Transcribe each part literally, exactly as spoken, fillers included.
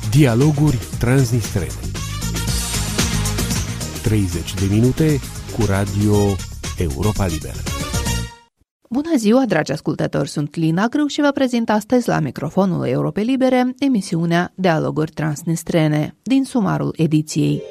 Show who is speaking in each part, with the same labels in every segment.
Speaker 1: Dialoguri transnistrene. treizeci de minute cu Radio Europa Liberă.
Speaker 2: Bună ziua, dragi ascultători! Sunt Lina Grâu și vă prezint astăzi la microfonul Europei Libere emisiunea Dialoguri transnistrene din sumarul ediției.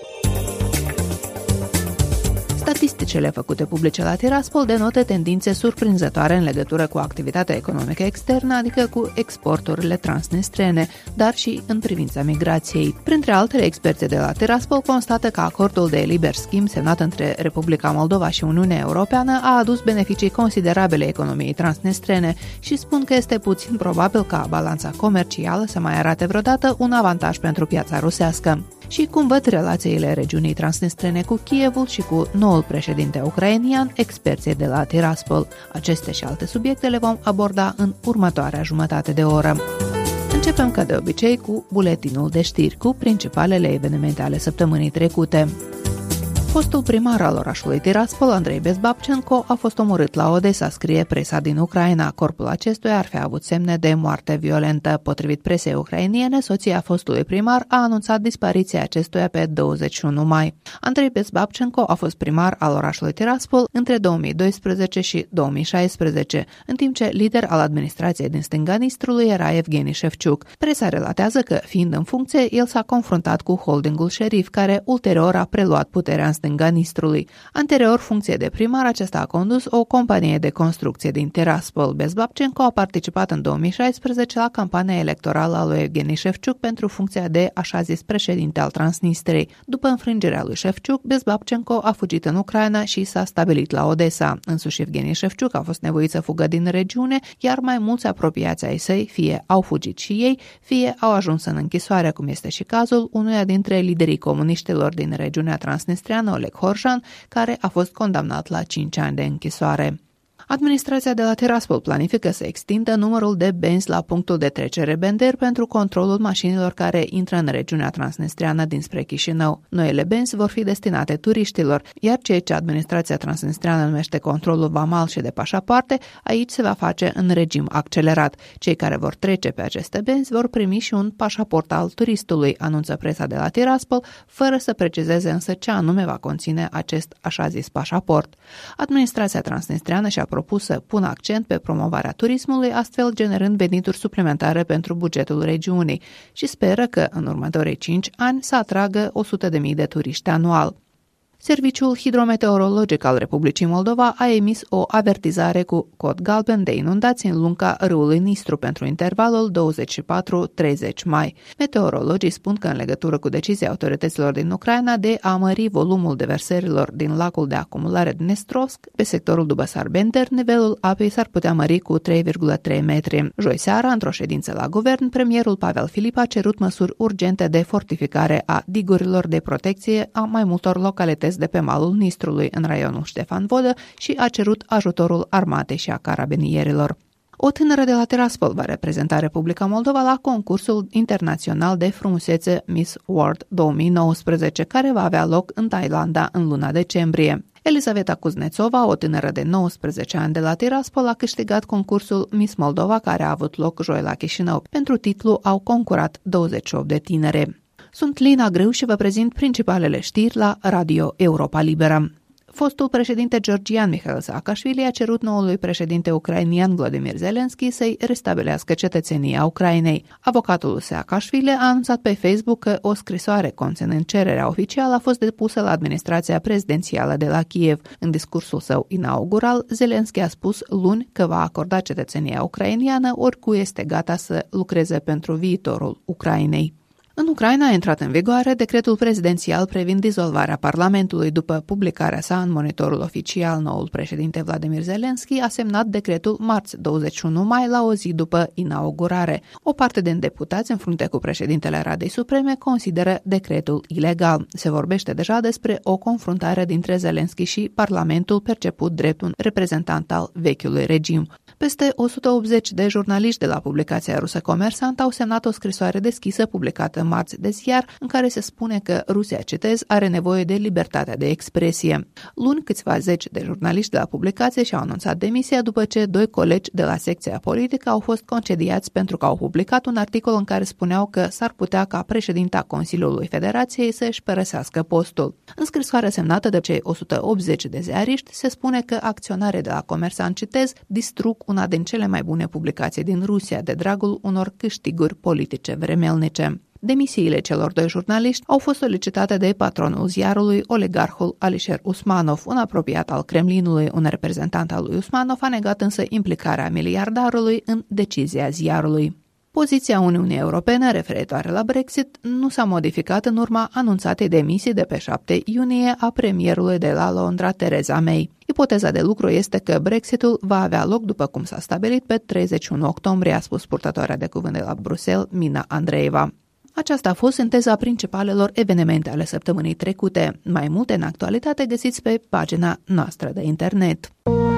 Speaker 2: Statisticele făcute publice la Tiraspol denotă tendințe surprinzătoare în legătură cu activitatea economică externă, adică cu exporturile transnistrene, dar și în privința migrației. Printre altele, experții de la Tiraspol constată că acordul de liber schimb semnat între Republica Moldova și Uniunea Europeană a adus beneficii considerabile economiei transnistrene și spun că este puțin probabil ca balanța comercială să mai arate vreodată un avantaj pentru piața rusească. Și cum văd relațiile regiunii transnistrene cu Kievul și cu noul președinte ucrainian, experții de la Tiraspol. Aceste și alte subiecte le vom aborda în următoarea jumătate de oră. Începem ca de obicei cu buletinul de știri cu principalele evenimente ale săptămânii trecute. Fostul primar al orașului Tiraspol, Andrei Bezbabcenko, a fost omorât la Odessa, scrie presa din Ucraina. Corpul acestuia ar fi avut semne de moarte violentă. Potrivit presei ucrainiene, soția fostului primar a anunțat dispariția acestuia pe douăzeci și unu mai. Andrei Bezbabcenko a fost primar al orașului Tiraspol între două mii doisprezece și două mii șaisprezece, în timp ce lider al administrației din stânga Nistrului era Evgeni Shevchuk. Presa relatează că, fiind în funcție, el s-a confruntat cu holdingul șerif, care ulterior a preluat puterea în stânga Nistrului. Anterior funcție de primar, acesta a condus o companie de construcție din Tiraspol. Bezbabcenko a participat în două mii șaisprezece la campania electorală a lui Evgeni Shevchuk pentru funcția de așa zis președinte al Transnistrei. După înfrângerea lui Shevchuk, Bezbabcenko a fugit în Ucraina și s-a stabilit la Odessa. Însuși Evgeni Shevchuk a fost nevoit să fugă din regiune, iar mai mulți apropiați ai săi fie au fugit și ei, fie au ajuns în închisoare, cum este și cazul unuia dintre liderii comuniștilor din regiunea transnistreană, Oleg Horjan, care a fost condamnat la cinci ani de închisoare. Administrația de la Tiraspol planifică să extindă numărul de benzi la punctul de trecere Bender pentru controlul mașinilor care intră în regiunea transnistreană dinspre Chișinău. Noile benzi vor fi destinate turiștilor, iar ceea ce administrația transnistreană numește controlul vamal și de pașapoarte, aici se va face în regim accelerat. Cei care vor trece pe aceste benzi vor primi și un pașaport al turistului, anunță presa de la Tiraspol, fără să precizeze însă ce anume va conține acest așa zis pașaport. Administrația transnistreană și-a propus să pună accent pe promovarea turismului, astfel generând venituri suplimentare pentru bugetul regiunii și speră că în următorii cinci ani să atragă o sută de mii de turiști anual. Serviciul hidrometeorologic al Republicii Moldova a emis o avertizare cu cod galben de inundații în lunga râului Nistru pentru intervalul douăzeci și patru treizeci mai. Meteorologii spun că în legătură cu decizia autorităților din Ucraina de a mări volumul deversărilor din lacul de acumulare din Estrovsk, pe sectorul Dubăsar-Bender, nivelul apei s-ar putea mări cu trei virgulă trei metri. Joi seara, într-o ședință la guvern, premierul Pavel Filip a cerut măsuri urgente de fortificare a digurilor de protecție a mai multor localități de pe malul Nistrului, în raionul Ștefan Vodă, și a cerut ajutorul armatei și a carabinierilor. O tânără de la Tiraspol va reprezenta Republica Moldova la concursul internațional de frumusețe Miss World două mii nouăsprezece, care va avea loc în Thailanda în luna decembrie. Elisaveta Kuznetsova, o tânără de nouăsprezece ani de la Tiraspol, a câștigat concursul Miss Moldova, care a avut loc joi la Chișinău. Pentru titlu au concurat douăzeci și opt de tinere. Sunt Lina Grâu și vă prezint principalele știri la Radio Europa Liberă. Fostul președinte georgian Mikhail Saakashvili a cerut noului președinte ucrainian Volodymyr Zelensky să-i restabilească cetățenia Ucrainei. Avocatul Saakashvili a anunțat pe Facebook că o scrisoare conținând cererea oficială a fost depusă la administrația prezidențială de la Kiev. În discursul său inaugural, Zelensky a spus luni că va acorda cetățenia ucrainiană oricui este gata să lucreze pentru viitorul Ucrainei. În Ucraina a intrat în vigoare decretul prezidențial privind dizolvarea Parlamentului. După publicarea sa în monitorul oficial, noul președinte Volodymyr Zelensky a semnat decretul marți douăzeci și unu mai, la o zi după inaugurare. O parte din deputați, în frunte cu președintele Radei Supreme, consideră decretul ilegal. Se vorbește deja despre o confruntare dintre Zelensky și Parlamentul, perceput drept un reprezentant al vechiului regim. Peste o sută optzeci de jurnaliști de la publicația rusă Comersant au semnat o scrisoare deschisă publicată marți de ziar în care se spune că Rusia, citez, are nevoie de libertatea de expresie. Luni, câțiva zeci de jurnaliști de la publicație și-au anunțat demisia după ce doi colegi de la secția politică au fost concediați pentru că au publicat un articol în care spuneau că s-ar putea ca președinta Consiliului Federației să-și părăsească postul. În scrisoarea semnată de cei o sută optzeci de ziariști se spune că acționarii de la Comersan, citez, distrug una din cele mai bune publicații din Rusia de dragul unor câștiguri politice vremelnice. Demisiile celor doi jurnaliști au fost solicitate de patronul ziarului, oligarhul Alisher Usmanov, un apropiat al Kremlinului. Un reprezentant al lui Usmanov a negat însă implicarea miliardarului în decizia ziarului. Poziția Uniunii Europene referitoare la Brexit nu s-a modificat în urma anunțatei demisii de pe șapte iunie a premierului de la Londra, Theresa May. Ipoteza de lucru este că Brexitul va avea loc după cum s-a stabilit pe treizeci și unu octombrie, a spus purtătoarea de cuvânt de la Bruxelles, Mina Andreeva. Aceasta a fost sinteza principalelor evenimente ale săptămânii trecute. Mai multe în actualitate găsiți pe pagina noastră de internet.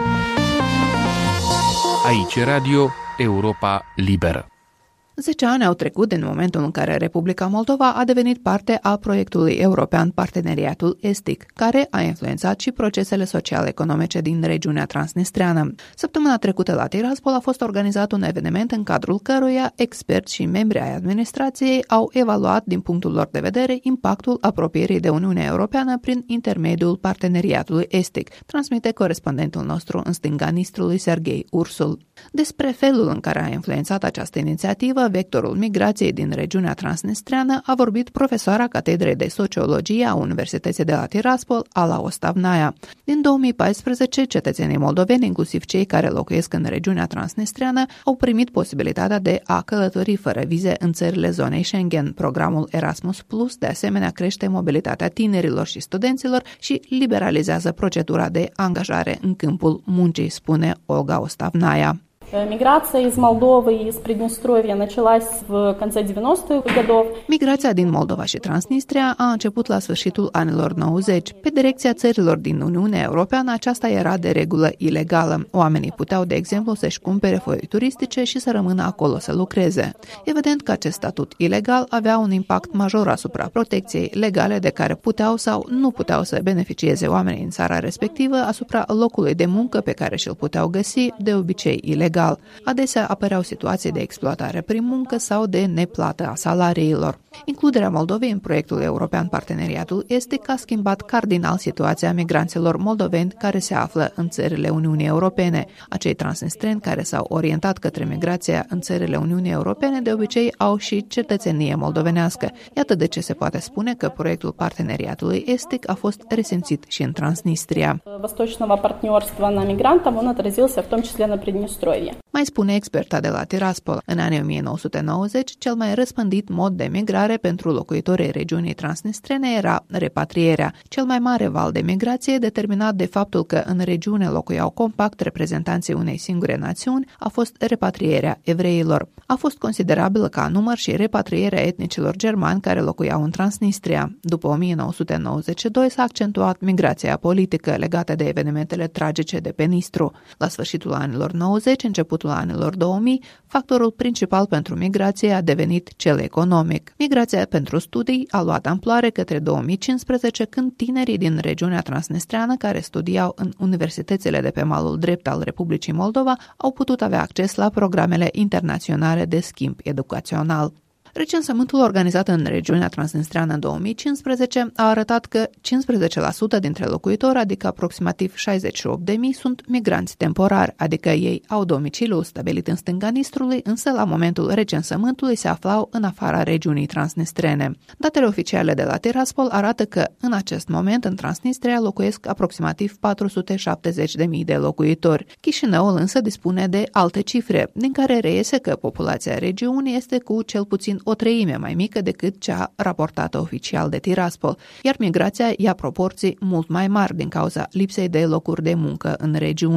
Speaker 1: Aici Radio Europa Liberă.
Speaker 2: Zece ani au trecut din momentul în care Republica Moldova a devenit parte a proiectului european Parteneriatul Estic, care a influențat și procesele social-economice din regiunea transnistreană. Săptămâna trecută la Tiraspol a fost organizat un eveniment în cadrul căruia experți și membri ai administrației au evaluat din punctul lor de vedere impactul apropierii de Uniunea Europeană prin intermediul Parteneriatului Estic, transmite corespondentul nostru în stânga Nistrului, Serghei Ursul. Despre felul în care a influențat această inițiativă vectorul migrației din regiunea transnistreană a vorbit profesoara Catedrei de Sociologie a Universității de la Tiraspol, Ala Ostavnaia. Din două mii paisprezece, cetățenii moldoveni, inclusiv cei care locuiesc în regiunea transnistreană, au primit posibilitatea de a călători fără vize în țările zonei Schengen. Programul Erasmus Plus, de asemenea, crește mobilitatea tinerilor și studenților și liberalizează procedura de angajare în câmpul muncii, spune Olga Ostavnaia.
Speaker 3: Миграция из Молдовы и из Приднестровья началась в конце девяностых годов.
Speaker 2: Migrația din Moldova și Transnistria a început la sfârșitul anilor nouăzeci. Pe direcția țărilor din Uniunea Europeană, aceasta era de regulă ilegală. Oamenii puteau, de exemplu, să-și cumpere foi turistice și să rămână acolo să lucreze. Evident că acest statut ilegal avea un impact major asupra protecției legale de care puteau sau nu puteau să beneficieze oamenii în țara respectivă, asupra locului de muncă pe care și-l puteau găsi, de obicei ilegal. Adesea apăreau situații de exploatare prin muncă sau de neplată a salariilor. Includerea Moldovei în proiectul european Parteneriatul Estic a schimbat cardinal situația migranților moldoveni care se află în țările Uniunii Europene. Acei transnistreni care s-au orientat către migrația în țările Uniunii Europene de obicei au și cetățenie moldovenească. Iată de ce se poate spune că proiectul Parteneriatului Estic a fost resimțit și în Transnistria.
Speaker 3: Восточного партнерства на мигрантов он отразился в том числе на Приднестровье.
Speaker 2: Mai spune experta de la Tiraspol. În anii o mie nouă sute nouăzeci, cel mai răspândit mod de migrare pentru locuitorii regiunii transnistrene era repatrierea. Cel mai mare val de migrație, determinat de faptul că în regiune locuiau compact reprezentanții unei singure națiuni, a fost repatrierea evreilor. A fost considerabilă ca număr și repatrierea etnicilor germani care locuiau în Transnistria. După o mie nouă sute nouăzeci și doi s-a accentuat migrația politică legată de evenimentele tragice de pe Nistru. La sfârșitul anilor nouăzeci, începutul anilor două mii, factorul principal pentru migrație a devenit cel economic. Migrația pentru studii a luat amploare către două mii cincisprezece, când tinerii din regiunea transnistreană care studiau în universitățile de pe malul drept al Republicii Moldova au putut avea acces la programele internaționale de schimb educațional. Recensământul organizat în regiunea transnistreană în două mii cincisprezece a arătat că cincisprezece la sută dintre locuitori, adică aproximativ șaizeci și opt de mii, sunt migranți temporari, adică ei au domiciliul stabilit în stânga Nistrului, însă la momentul recensământului se aflau în afara regiunii transnistrene. Datele oficiale de la Tiraspol arată că în acest moment în Transnistria locuiesc aproximativ patru sute șaptezeci de mii de locuitori. Chișinăul însă dispune de alte cifre, din care reiese că populația regiunii este cu cel puțin o treime mai mică decât cea raportată oficial de Tiraspol, iar migrația ia proporții mult mai mari din cauza lipsei de locuri de muncă în regiune.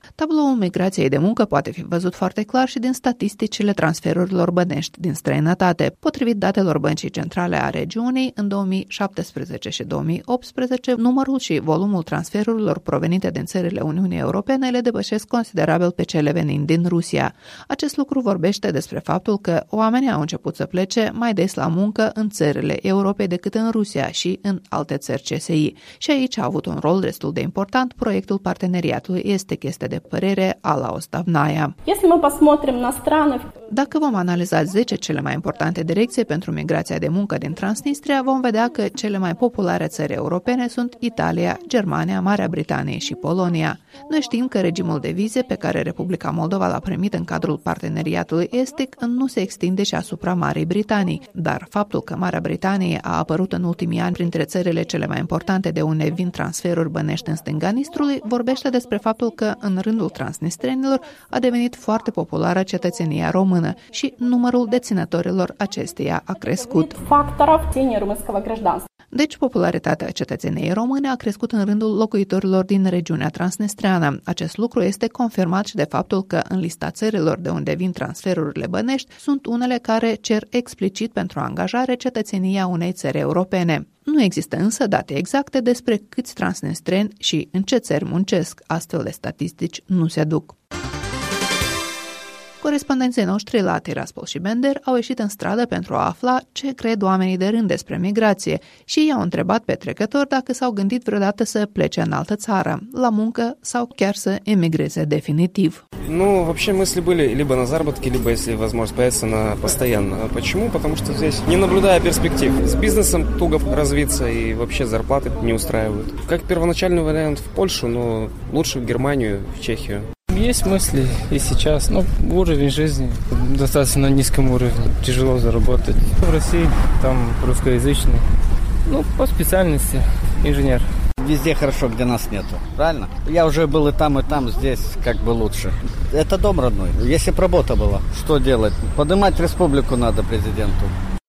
Speaker 2: Tabloul migrației de muncă poate fi văzut foarte clar și din statisticile transferurilor bănești din străinătate. Potrivit datelor Băncii Centrale a regiunii, în două mii șaptesprezece și două mii optsprezece, numărul și volumul transferurilor provenite din țările Uniunii Europene le depășesc considerabil pe cele venind din Rusia. Acest lucru vorbește despre faptul că oamenii au început să plece mai des la muncă în țările Europei decât în Rusia și în alte țări C S I. Și aici a avut un rol destul de important proiectul parteneriatului estic, este de părere Ala Ostavnaia. Dacă vom analiza zece cele mai importante direcții pentru migrația de muncă din Transnistria, vom vedea că cele mai populare țări europene sunt Italia, Germania, Marea Britanie și Polonia. Noi știm că regimul de vize pe care Republica Moldova l-a primit în cadrul parteneriatului estic nu se extinde și asupra Marii Britanii, dar faptul că Marea Britanie a apărut în ultimii ani printre țările cele mai importante de unde vin transferuri bănești în stânga Nistrului vorbește despre faptul că în rândul transnistrenilor a devenit foarte populară cetățenia română și numărul deținătorilor acesteia a crescut. Deci, popularitatea cetățeniei române a crescut în rândul locuitorilor din regiunea transnistreană. Acest lucru este confirmat și de faptul că în lista țărilor de unde vin transferurile bănești sunt unele care cer explicit pentru angajare cetățenia unei țări europene. Nu există însă date exacte despre câți transnistreni și în ce țări muncesc. Astfel de statistici nu se aduc. Corespondenții noștri la Tiraspol și Bender au ieșit în stradă pentru a afla ce cred oamenii de rând despre migrație și i-au întrebat pe trecători dacă s-au gândit vreodată să plece în altă țară, la muncă sau chiar să emigreze definitiv.
Speaker 4: Ну, вообще мысли были либо на заработки, либо, если возможность появится, на постоянно. Почему? Потому что здесь, не наблюдая перспектив, с бизнесом туго развиться и вообще зарплаты не устраивают. Как первоначальный вариант в Польшу, но лучше в Германию, в Чехию.
Speaker 5: Есть мысли и сейчас, но уровень жизни достаточно на низком уровне, тяжело заработать. В России там русскоязычный, ну, по специальности инженер.
Speaker 6: Везде хорошо, где нас нету, правильно? Я уже был и там, и там, здесь как бы лучше. Это дом родной, если бы работа была, что делать? Поднимать республику надо президенту.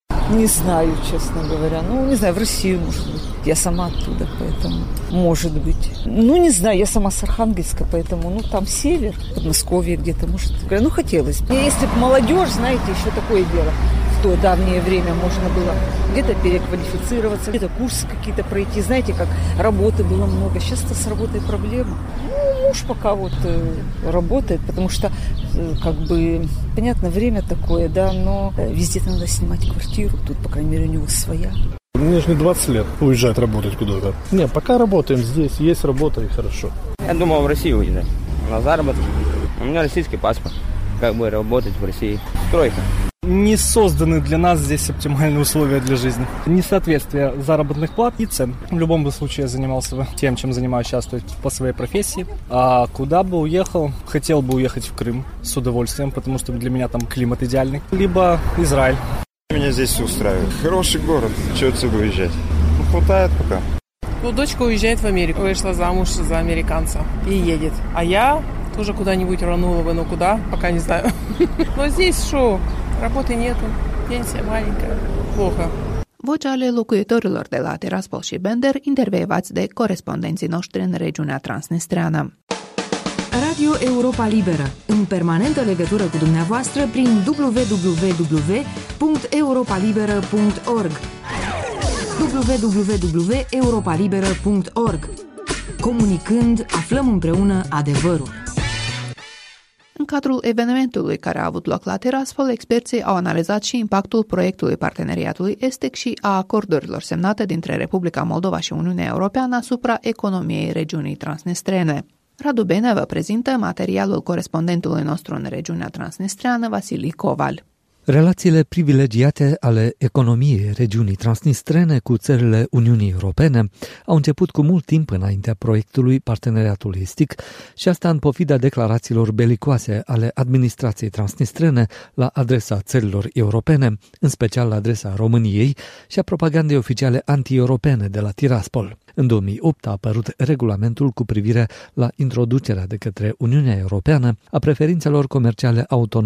Speaker 7: Не знаю, честно говоря. Ну, не знаю, в Россию, может быть. Я сама оттуда, поэтому, может быть. Ну, не знаю, я сама с Архангельска, поэтому, ну, там север, Подмосковье где-то, может. Ну, хотелось бы. Если бы молодежь, знаете, еще такое дело. В то давнее время можно было где-то переквалифицироваться, где-то курсы какие-то пройти. Знаете, как работы было много. Сейчас-то с работой проблема. Ну, муж пока вот э, работает, потому что, э, как бы, понятно, время такое, да, но э, везде надо снимать квартиру. Тут, по крайней мере, у него своя.
Speaker 8: Мне же не двадцать лет уезжать работать куда-то. Не, пока работаем здесь, есть работа и хорошо.
Speaker 9: Я думал в Россию уезжать, на заработки. У меня российский паспорт, как бы работать в России. Стройка.
Speaker 10: Не созданы для нас здесь оптимальные условия для жизни. Несоответствие заработных плат и цен. В любом случае я занимался бы тем, чем занимаюсь сейчас, то есть по своей профессии. А куда бы уехал? Хотел бы уехать в Крым с удовольствием, потому что для меня там климат идеальный. Либо Израиль.
Speaker 11: Меня здесь все устраивает. Хороший город. Чего отсюда уезжать? Ну, хватает пока.
Speaker 12: Ну, дочка уезжает в Америку. Вышла замуж за американца и едет. А я тоже куда-нибудь рванула бы, но куда? Poca не знаю. Но здесь что? Работы nету. Пенсия маленькая. Плохо.
Speaker 2: Vocea ale locuitorilor de la Tiraspol și Bender, intervievați de corespondenții noștri în regiunea transnistreană.
Speaker 13: Radio Europa Liberă, în permanentă legătură cu dumneavoastră prin w w w punct europa liberă punct org w w w punct europa liberă punct org. Comunicând, aflăm împreună adevărul.
Speaker 2: În cadrul evenimentului care a avut loc la Tiraspol, experții au analizat și impactul proiectului parteneriatului estic și a acordurilor semnate dintre Republica Moldova și Uniunea Europeană asupra economiei regiunii transnistrene. Radu Bene vă prezintă materialul corespondentului nostru în regiunea transnistreană, Vasilii Coval.
Speaker 14: Relațiile privilegiate ale economiei regiunii transnistrene cu țările Uniunii Europene au început cu mult timp înaintea proiectului parteneriatului estic și asta în pofida declarațiilor belicoase ale administrației transnistrene la adresa țărilor europene, în special la adresa României și a propagandei oficiale anti-europene de la Tiraspol. În două mii opt a apărut regulamentul cu privire la introducerea de către Uniunea Europeană a preferințelor comerciale autonome,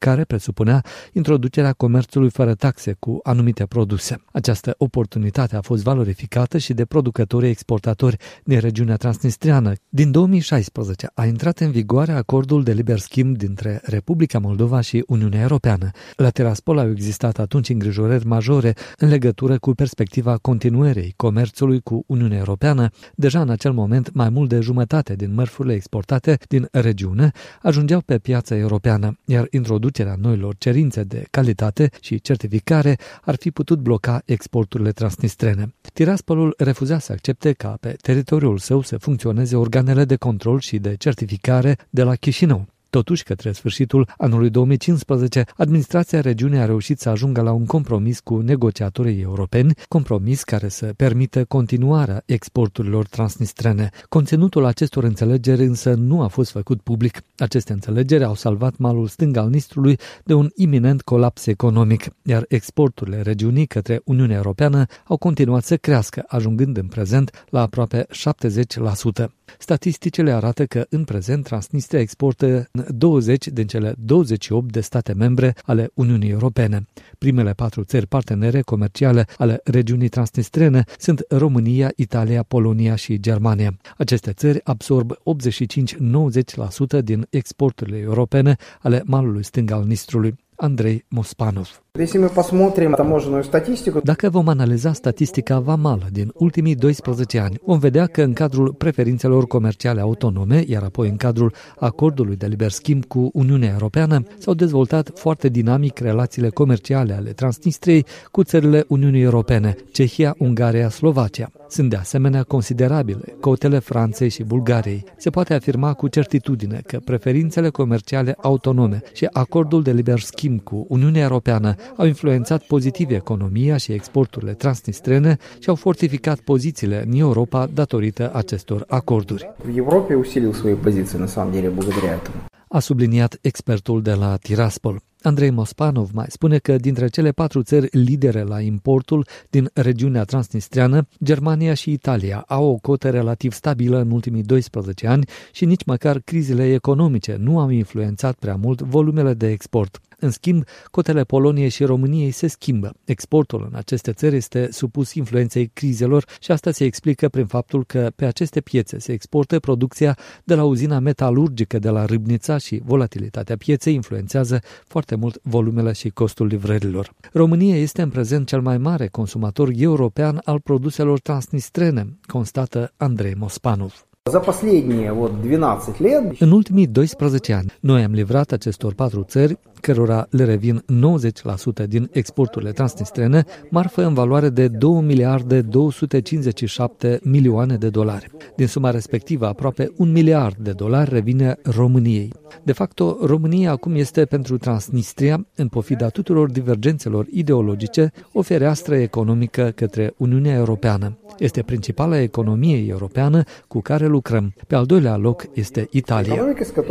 Speaker 14: care presupunea introducerea comerțului fără taxe cu anumite produse. Această oportunitate a fost valorificată și de producătorii exportatori din regiunea transnistriană. Din două mii șaisprezece a intrat în vigoare acordul de liber schimb dintre Republica Moldova și Uniunea Europeană. La Tiraspol au existat atunci îngrijorări majore în legătură cu perspectiva continuării comerțului cu Uniunea Europeană. Deja în acel moment, mai mult de jumătate din mărfurile exportate din regiune ajungeau pe piața europeană, iar introducerea noilor cerințe de calitate și certificare ar fi putut bloca exporturile transnistrene. Tiraspolul refuza să accepte ca pe teritoriul său să funcționeze organele de control și de certificare de la Chișinău. Totuși, către sfârșitul anului două mii cincisprezece, administrația regiunii a reușit să ajungă la un compromis cu negociatorii europeni, compromis care să permită continuarea exporturilor transnistrene. Conținutul acestor înțelegeri însă nu a fost făcut public. Aceste înțelegeri au salvat malul stâng al Nistrului de un iminent colaps economic, iar exporturile regiunii către Uniunea Europeană au continuat să crească, ajungând în prezent la aproape șaptezeci la sută. Statisticile arată că în prezent Transnistria exportă douăzeci din cele douăzeci și opt de state membre ale Uniunii Europene. Primele patru țări partenere comerciale ale regiunii transnistrene sunt România, Italia, Polonia și Germania. Aceste țări absorb optzeci și cinci - nouăzeci la sută din exporturile europene ale malului stâng al Nistrului. Andrei Mospanov. Dacă vom analiza statistica vamală din ultimii doisprezece ani, vom vedea că în cadrul preferințelor comerciale autonome, iar apoi în cadrul acordului de liber schimb cu Uniunea Europeană, s-au dezvoltat foarte dinamic relațiile comerciale ale Transnistriei cu țările Uniunii Europene, Cehia, Ungaria, Slovacia. Sunt de asemenea considerabile cotele Franței și Bulgariei. Se poate afirma cu certitudine că preferințele comerciale autonome și acordul de liber schimb cu Uniunea Europeană au influențat pozitiv economia și exporturile transnistrene și au fortificat pozițiile în Europa datorită acestor acorduri. A subliniat expertul de la Tiraspol. Andrei Mospanov mai spune că dintre cele patru țări lidere la importul din regiunea transnistriană, Germania și Italia au o cotă relativ stabilă în ultimii doisprezece ani și nici măcar crizele economice nu au influențat prea mult volumele de export. În schimb, cotele Poloniei și României se schimbă. Exportul în aceste țări este supus influenței crizelor și asta se explică prin faptul că pe aceste piețe se exportă producția de la uzina metalurgică de la Râbnița și volatilitatea pieței influențează foarte mult volumele și costul livrărilor. România este în prezent cel mai mare consumator european al produselor transnistrene, constată Andrei Mospanov. În ultimii doisprezece ani, noi am livrat acestor patru țări, cărora le revin nouăzeci la sută din exporturile transnistrene, marfă în valoare de două miliarde două sute cincizeci și șapte milioane de dolari. Din suma respectivă, aproape un miliard de dolari revine României. De fapt, România acum este pentru Transnistria, în pofida tuturor divergențelor ideologice, o fereastră economică către Uniunea Europeană. Este principala economie europeană cu care lucrăm. Pe al doilea loc este Italia.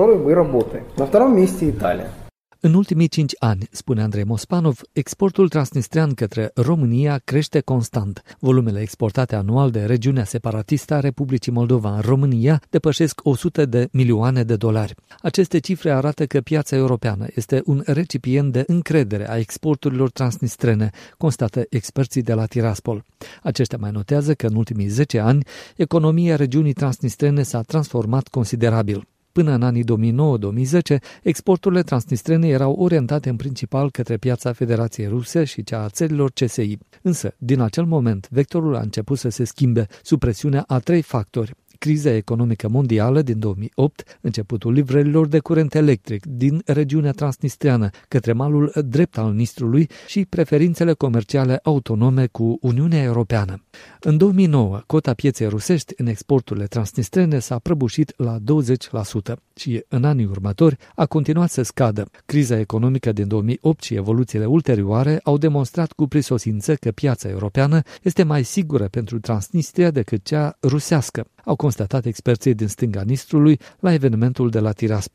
Speaker 14: În ultimii cinci ani, spune Andrei Mospanov, exportul transnistrian către România crește constant. Volumele exportate anual de regiunea separatistă a Republicii Moldova în România depășesc o sută de milioane de dolari. Aceste cifre arată că piața europeană este un recipient de încredere a exporturilor transnistrene, constată experții de la Tiraspol. Aceștia mai notează că în ultimii zece ani, economia regiunii transnistrene s-a transformat considerabil. Până în anii două mii nouă - două mii zece, exporturile transnistrene erau orientate în principal către piața Federației Ruse și cea a țărilor C S I. Însă, din acel moment, vectorul a început să se schimbe sub presiunea a trei factori. Criza economică mondială din două mii opt, începutul livrărilor de curent electric din regiunea transnistriană către malul drept al Nistrului și preferințele comerciale autonome cu Uniunea Europeană. În două mii nouă, cota pieței rusești în exporturile transnistrene s-a prăbușit la douăzeci la sută și în anii următori a continuat să scadă. Criza economică din două mii opt și evoluțiile ulterioare au demonstrat cu prisosință că piața europeană este mai sigură pentru Transnistria decât cea rusească, au constatat experții din stânga Nistrului la evenimentul de la Tiraspol.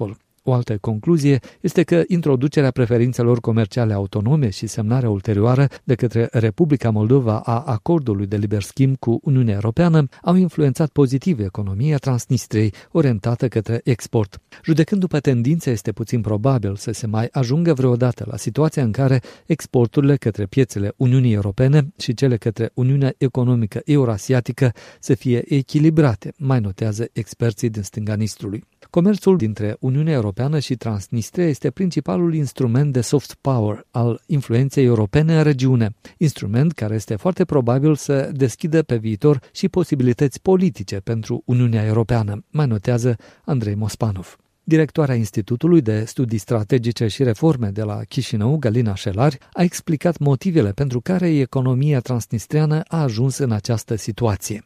Speaker 14: O altă concluzie este că introducerea preferințelor comerciale autonome și semnarea ulterioară de către Republica Moldova a acordului de liber schimb cu Uniunea Europeană au influențat pozitiv economia Transnistriei orientată către export. Judecând după tendințe, este puțin probabil să se mai ajungă vreodată la situația în care exporturile către piețele Uniunii Europene și cele către Uniunea Economică Eurasiatică să fie echilibrate, mai notează experții din stânga Nistrului. Comerțul dintre Uniunea Europeană și Transnistria este principalul instrument de soft power al influenței europene în regiune, instrument care este foarte probabil să deschidă pe viitor și posibilități politice pentru Uniunea Europeană, mai notează Andrei Mospanov. Directoarea Institutului de Studii Strategice și Reforme de la Chișinău, Galina Șelari, a explicat motivele pentru care economia transnistriană a ajuns în această situație.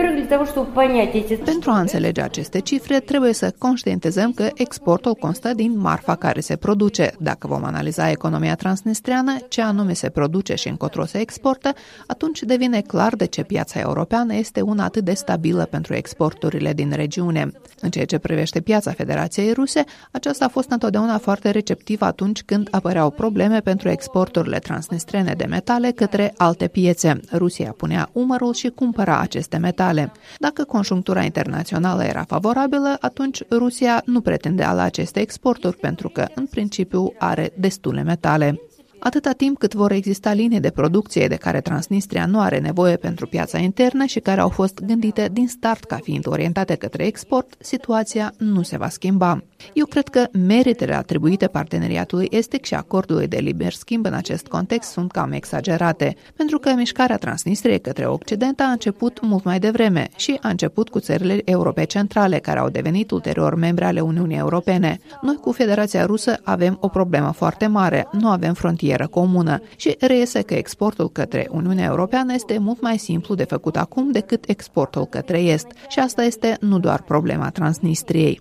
Speaker 2: Pentru a înțelege aceste cifre, trebuie să conștientizăm că exportul constă din marfa care se produce. Dacă vom analiza economia transnistriană, ce anume se produce și încotro se exportă, atunci devine clar de ce piața europeană este una atât de stabilă pentru exporturile din regiune. În ceea ce privește piața Federației Ruse, aceasta a fost întotdeauna foarte receptivă atunci când apăreau probleme pentru exporturile transnistrene de metale către alte piețe. Rusia punea umărul și cumpăra aceste metale. Dacă conjunctura internațională era favorabilă, atunci Rusia nu pretindea la aceste exporturi pentru că, în principiu, are destule metale. Atâta timp cât vor exista linii de producție de care Transnistria nu are nevoie pentru piața internă și care au fost gândite din start ca fiind orientate către export, situația nu se va schimba. Eu cred că meritele atribuite parteneriatului estic și acordului de liber schimb în acest context sunt cam exagerate, pentru că mișcarea Transnistriei către Occident a început mult mai devreme și a început cu țările europei centrale, care au devenit ulterior membre ale Uniunii Europene. Noi cu Federația Rusă avem o problemă foarte mare, nu avem frontieră comună și reiese că exportul către Uniunea Europeană este mult mai simplu de făcut acum decât exportul către Est și asta este nu doar problema Transnistriei.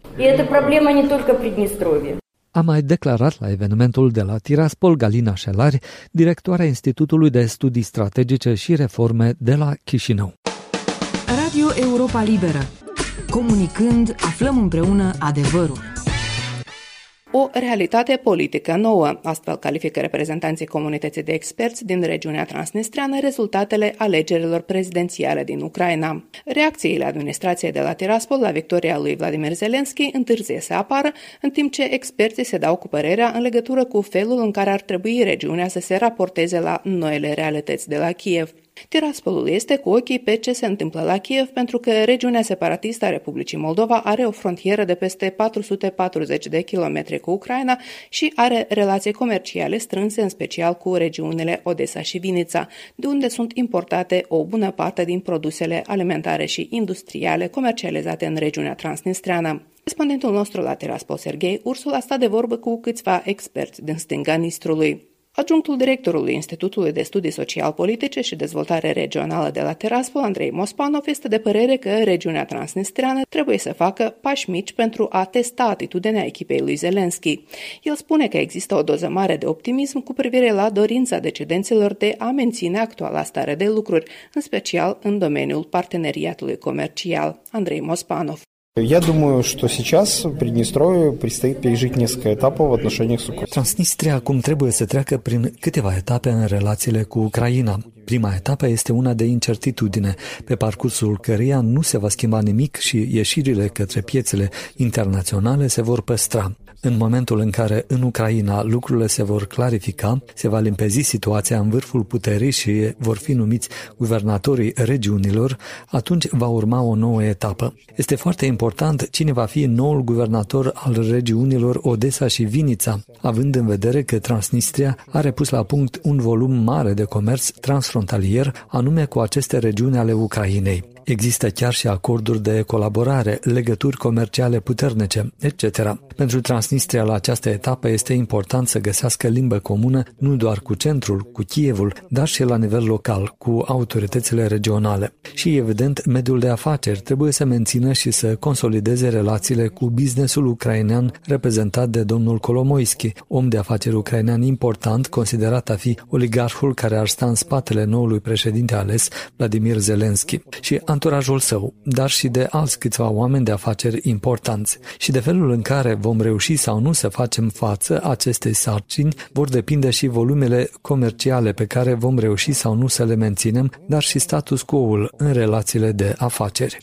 Speaker 14: A mai declarat la evenimentul de la Tiraspol Galina Șelari, directoarea Institutului de Studii Strategice și Reforme de la Chișinău.
Speaker 13: Radio Europa Liberă. Comunicând, aflăm împreună adevărul.
Speaker 2: O realitate politică nouă, astfel califică reprezentanții comunității de experți din regiunea transnistreană rezultatele alegerilor prezidențiale din Ucraina. Reacțiile administrației de la Tiraspol la victoria lui Vladimir Zelenski întârzie să apară, în timp ce experții se dau cu părerea în legătură cu felul în care ar trebui regiunea să se raporteze la noile realități de la Kiev. Tiraspolul este cu ochii pe ce se întâmplă la Kiev pentru că regiunea separatistă a Republicii Moldova are o frontieră de peste patru sute patruzeci de kilometri cu Ucraina și are relații comerciale strânse, în special cu regiunile Odessa și Vinița, de unde sunt importate o bună parte din produsele alimentare și industriale comercializate în regiunea transnistreană. Respondentul nostru la Tiraspol, Serghei Ursul, a stat de vorbă cu câțiva experți din stânga Nistrului. Adjunctul directorului Institutului de Studii Social-Politice și Dezvoltare Regională de la Tiraspol, Andrei Mospanov, este de părere că regiunea transnistreană trebuie să facă pași mici pentru a testa atitudinea echipei lui Zelenski. El spune că există o doză mare de optimism cu privire la dorința decidenților de a menține actuala stare de lucruri, în special în domeniul parteneriatului comercial. Andrei Mospanov.
Speaker 15: Я думаю, что сейчас Приднестровью предстоит пережить несколько этапов в отношениях с Украиной.
Speaker 14: Transnistria acum trebuie să treacă prin câteva etape în relațiile cu Ucraina. Prima etapă este una de incertitudine, pe parcursul căreia nu se va schimba nimic și ieșirile către piețele internaționale se vor păstra. În momentul în care în Ucraina lucrurile se vor clarifica, se va limpezi situația în vârful puterii și vor fi numiți guvernatorii regiunilor, atunci va urma o nouă etapă. Este foarte important cine va fi noul guvernator al regiunilor Odessa și Vinița, având în vedere că Transnistria are pus la punct un volum mare de comerț transfrontalier, anume cu aceste regiuni ale Ucrainei. Există chiar și acorduri de colaborare, legături comerciale puternice, et cetera. Pentru Transnistria la această etapă este important să găsească limbă comună nu doar cu centrul, cu Kievul, dar și la nivel local, cu autoritățile regionale. Și, evident, mediul de afaceri trebuie să mențină și să consolideze relațiile cu businessul ucrainean reprezentat de domnul Kolomoisky, om de afaceri ucrainean important, considerat a fi oligarhul care ar sta în spatele noului președinte ales, Vladimir Zelenski. Și anturajul său, dar și de alți câțiva oameni de afaceri importanți. Și de felul în care vom reuși sau nu să facem față acestei sarcini vor depinde și volumele comerciale pe care vom reuși sau nu să le menținem, dar și status quo-ul în relațiile de afaceri.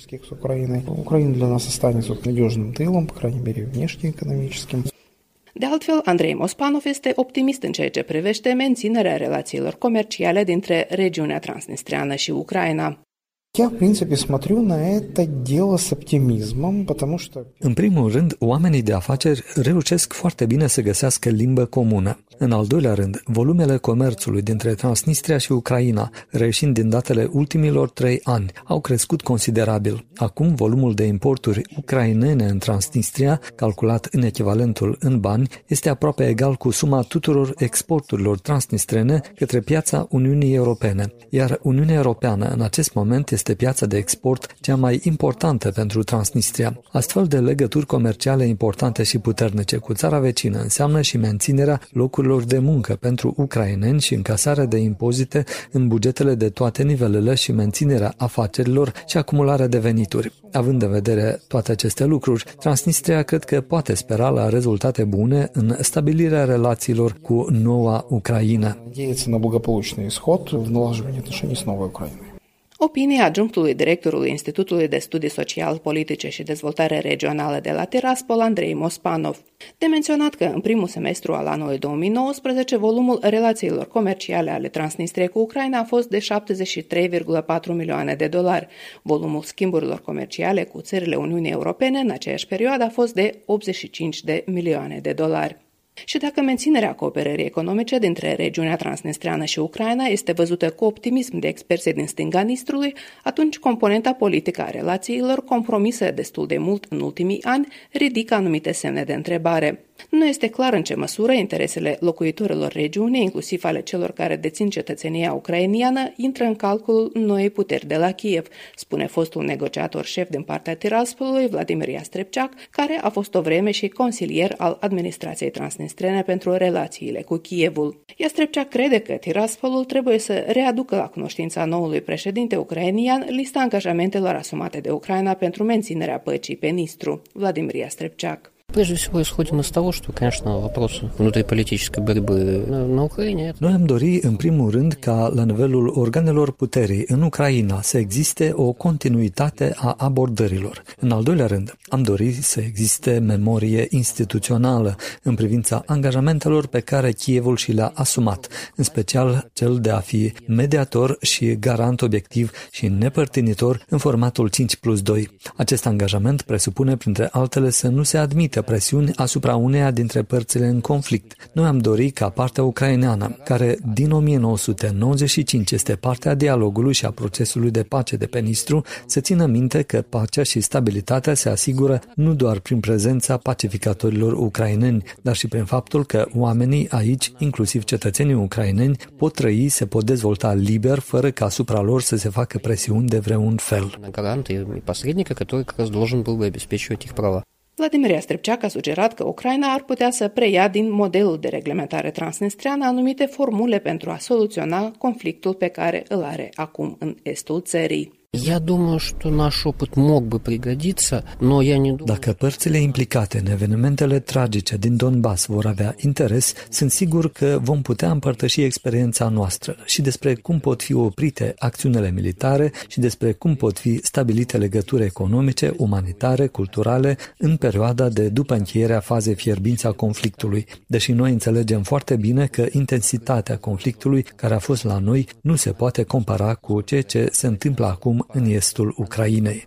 Speaker 15: Украина для нас останется надежным тылом, по крайней мере, внешнеэкономическим.
Speaker 2: De altfel, Andrei Mospanov este optimist în ceea ce privește menținerea relațiilor comerciale dintre regiunea transnistreană și Ucraina.
Speaker 15: Я, в принципе, смотрю на это дело с оптимизмом, потому что...
Speaker 14: În primul rând, oamenii de afaceri reușesc foarte bine să găsească limbă comună. În al doilea rând, volumele comerțului dintre Transnistria și Ucraina, reieșind din datele ultimilor trei ani, au crescut considerabil. Acum, volumul de importuri ucrainene în Transnistria, calculat în echivalentul în bani, este aproape egal cu suma tuturor exporturilor transnistrene către piața Uniunii Europene, iar Uniunea Europeană în acest moment este piața de export cea mai importantă pentru Transnistria. Astfel de legături comerciale importante și puternice cu țara vecină înseamnă și menținerea locurilor de muncă pentru ucraineni și încasarea de impozite în bugetele de toate nivelele și menținerea afacerilor și acumularea de venituri. Având în vedere toate aceste lucruri, Transnistria cred că poate spera la rezultate bune în stabilirea relațiilor cu noua Ucraina.
Speaker 15: Надеяться на благополучный исход в налаживании отношений с новой Украиной.
Speaker 2: Opinia adjunctului directorului Institutului de Studii Social-Politice și Dezvoltare Regională de la Tiraspol, Andrei Mospanov. De menționat că în primul semestru al anului două mii nouăsprezece volumul relațiilor comerciale ale Transnistriei cu Ucraina a fost de șaptezeci și trei virgulă patru milioane de dolari. Volumul schimburilor comerciale cu țările Uniunii Europene în aceeași perioadă a fost de optzeci și cinci de milioane de dolari. Și dacă menținerea cooperării economice dintre regiunea transnistreană și Ucraina este văzută cu optimism de experții din stânga Nistrului, atunci componenta politică a relațiilor, compromisă destul de mult în ultimii ani, ridică anumite semne de întrebare. Nu este clar în ce măsură interesele locuitorilor regiunii, inclusiv ale celor care dețin cetățenia ucrainiană, intră în calcul noii puteri de la Kiev, spune fostul negociator șef din partea Tiraspolului, Vladimir Iastrepceac, care a fost o vreme și consilier al administrației transnistrene pentru relațiile cu Kievul. Iastrepceac crede că Tiraspolul trebuie să readucă la cunoștința noului președinte ucrainian lista angajamentelor asumate de Ucraina pentru menținerea păcii pe Nistru. Vladimir Iastrepceac.
Speaker 16: Прежде всего, исходим из того, что, конечно, вопросы внутриполитической борьбы на Украине.
Speaker 14: Noi am dori, în primul rând, ca la nivelul organelor puterii în Ucraina să existe o continuitate a abordărilor. În al doilea rând, am dori să existe memorie instituțională în privința angajamentelor pe care Kievul și le-a asumat, în special cel de a fi mediator și garant obiectiv și nepărtinitor în formatul cinci plus doi. Acest angajament presupune, printre altele, să nu se admită presiuni asupra uneia dintre părțile în conflict. Noi am dorit ca partea ucraineană, care din o mie nouă sute nouăzeci și cinci este partea dialogului și a procesului de pace de pe Nistru, să țină minte că pacea și stabilitatea se asigură nu doar prin prezența pacificatorilor ucraineni, dar și prin faptul că oamenii aici, inclusiv cetățenii ucraineni, pot trăi, se pot dezvolta liber, fără ca asupra lor să se facă presiuni de vreun fel.
Speaker 2: Vladimir Iastrepceac a sugerat că Ucraina ar putea să preia din modelul de reglementare transnistreană anumite formule pentru a soluționa conflictul pe care îl are acum în estul țării.
Speaker 16: Я думаю, что наш опыт мог бы пригодиться, но я не думаю...
Speaker 14: Dacă părțile implicate în evenimentele tragice din Donbass vor avea interes, sunt sigur că vom putea împărtăși experiența noastră și despre cum pot fi oprite acțiunile militare și despre cum pot fi stabilite legături economice, umanitare, culturale în perioada de după încheierea fazei fierbinți a conflictului, deși noi înțelegem foarte bine că intensitatea conflictului care a fost la noi nu se poate compara cu ceea ce se întâmplă acum în estul Ucrainei.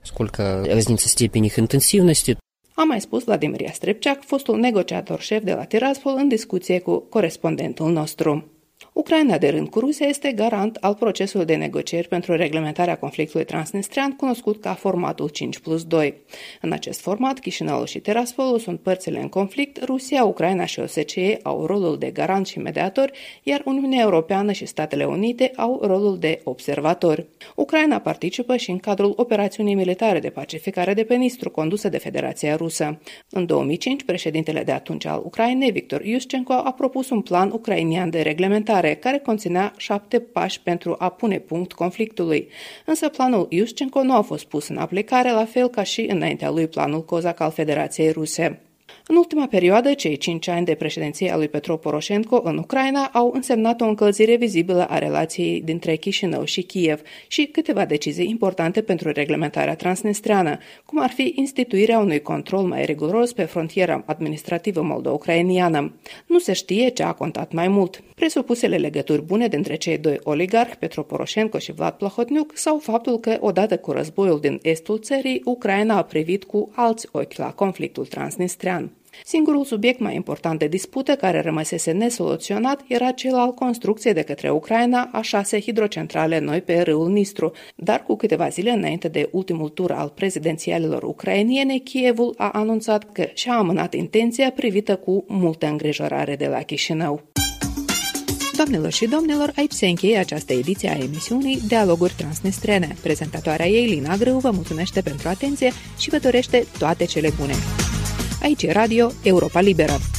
Speaker 2: A mai spus Vladimir Iastrepceac, fostul negociator șef de la Tiraspol, în discuție cu corespondentul nostru. Ucraina, de rând cu Rusia, este garant al procesului de negocieri pentru reglementarea conflictului transnistrian, cunoscut ca formatul cinci plus doi. În acest format, Chișinăul și Tiraspolul sunt părțile în conflict, Rusia, Ucraina și O S C E au rolul de garant și mediator, iar Uniunea Europeană și Statele Unite au rolul de observatori. Ucraina participă și în cadrul operațiunii militare de pacificare de pe Nistru, condusă de Federația Rusă. În două mii cinci, președintele de atunci al Ucrainei, Victor Yushchenko, a propus un plan ucrainian de reglementare. scrisoare care conținea șapte pași pentru a pune punct conflictului. Însă planul Iushchenko nu a fost pus în aplicare, la fel ca și înaintea lui planul Kozak al Federației Ruse. În ultima perioadă, cei cinci ani de președinție a lui Petro Poroșenko în Ucraina au însemnat o încălzire vizibilă a relației dintre Chișinău și Kiev și câteva decizii importante pentru reglementarea transnistreană, cum ar fi instituirea unui control mai riguros pe frontiera administrativă moldo-ucrainiană. Nu se știe ce a contat mai mult: presupusele legături bune dintre cei doi oligarhi, Petro Poroșenko și Vlad Plahotniuc, sau faptul că, odată cu războiul din estul țării, Ucraina a privit cu alți ochi la conflictul transnistrean. Singurul subiect mai important de dispută care rămăsese nesoluționat era cel al construcției de către Ucraina a șase hidrocentrale noi pe râul Nistru, dar cu câteva zile înainte de ultimul tur al prezidențialilor ucrainiene, Kievul a anunțat că și-a amânat intenția privită cu multă îngrijorare de la Chișinău. Doamnelor și domnilor, aici se încheie această ediție a emisiunii Dialoguri Transnistrene. Prezentatoarea ei, Lina Grâu, vă mulțumește pentru atenție și vă dorește toate cele bune. Aici e Radio Europa Liberă.